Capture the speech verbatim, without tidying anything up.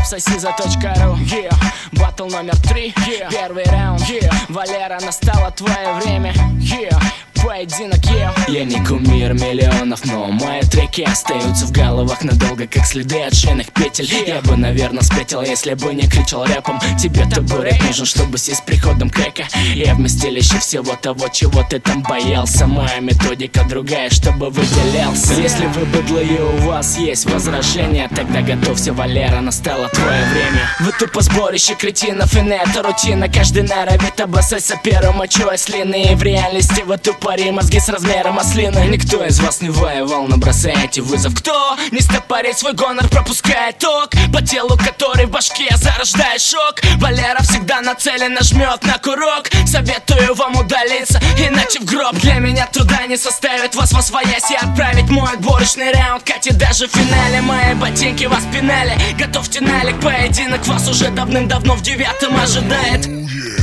соси за точка ру. Yeah. Батл номер три, yeah. Первый раунд, yeah. Валера, настало твое время, yeah. Поединок, yeah. Я не кумир миллионов, но мои треки остаются в головах надолго, как следы от шейных петель. yeah. Я бы, наверное, спетил, если бы не кричал рэпом. Тебе табурет нужен, чтобы сесть с приходом крека. Я вместилище всего того, чего ты там боялся. Моя методика другая, чтобы выделялся. Если вы быдлые, у вас есть возражения, тогда готовься, Валера, настало твое время. Вы тупо сборище кретинов, и не это рутина. Каждый норовит обоссаться первым мочой слины. И в реальности вы тупо мозги с размером ослины. Никто из вас не воевал, но бросаете вызов. Кто не стопорит свой гонор, пропускает ток, по телу который в башке зарождает шок. Валера всегда нацеленно жмет на курок. Советую вам удалиться, иначе в гроб. Для меня труда не составит вас восвоясь и отправить мой отборочный раунд. Катит даже в финале, мои ботинки вас пинали. Готовьте налик, поединок вас уже давным-давно в девятом ожидает.